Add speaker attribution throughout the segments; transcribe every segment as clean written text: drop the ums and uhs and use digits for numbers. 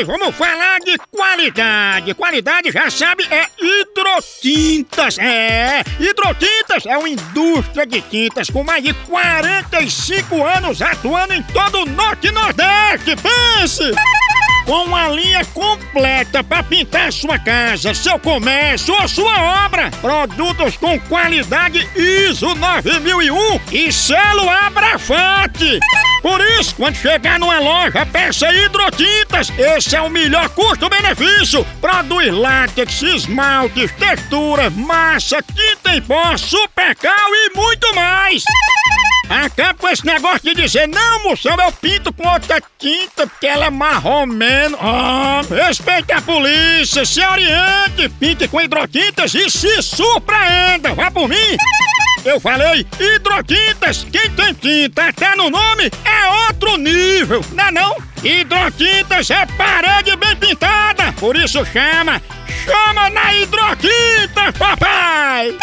Speaker 1: Ei, vamos falar de qualidade. Qualidade, já sabe, é Hidrotintas. Hidrotintas é uma indústria de tintas com mais de 45 anos atuando em todo o Norte e Nordeste. Pense! Com uma linha completa para pintar sua casa, seu comércio ou sua obra. Produtos com qualidade ISO 9001 e selo Abrafate. Por isso, quando chegar numa loja, peça Hidrotintas. Esse é o melhor custo-benefício. Produz látex, esmaltes, textura, massa, tinta em pó, supercal e muito mais. Acaba com esse negócio de dizer, não, moção, eu pinto com outra tinta porque ela é marromeno. Respeite a polícia, se oriente, pinte com Hidrotintas e se surpreenda. Vá por mim. Eu falei Hidrotintas. Quem tem tinta até no nome é outro nível, não é não? Hidrotintas é parede bem pintada. Por isso chama na Hidrotintas, papai!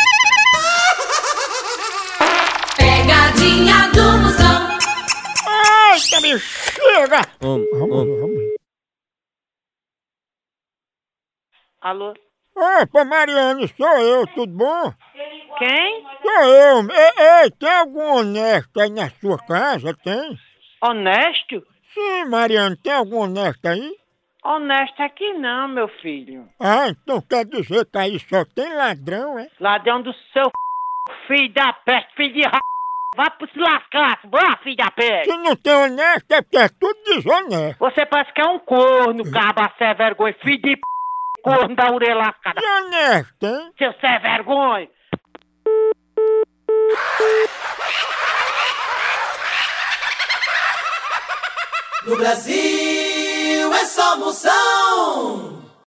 Speaker 2: Pegadinha do Moção.
Speaker 1: Eita, me chega!
Speaker 3: Alô?
Speaker 1: Opa, Mariane, sou eu, tudo bom?
Speaker 3: Quem?
Speaker 1: Sou eu. Ei, tem algum honesto aí na sua casa, tem?
Speaker 3: Honesto?
Speaker 1: Sim, Mariane, tem algum honesto aí?
Speaker 3: Honesto aqui não, meu filho.
Speaker 1: Ah, então quer dizer que aí só tem ladrão, é?
Speaker 3: Ladrão do seu filho da peste, filho de Vá pro se lascar, vá, filho da peste.
Speaker 1: Se não tem honesto é porque é tudo desonesto.
Speaker 3: Você parece que é um corno, caba sem vergonha, filho de corno da orelha lascada.
Speaker 1: E honesto, hein?
Speaker 3: Seu sem vergonha.
Speaker 2: No Brasil é só Moção.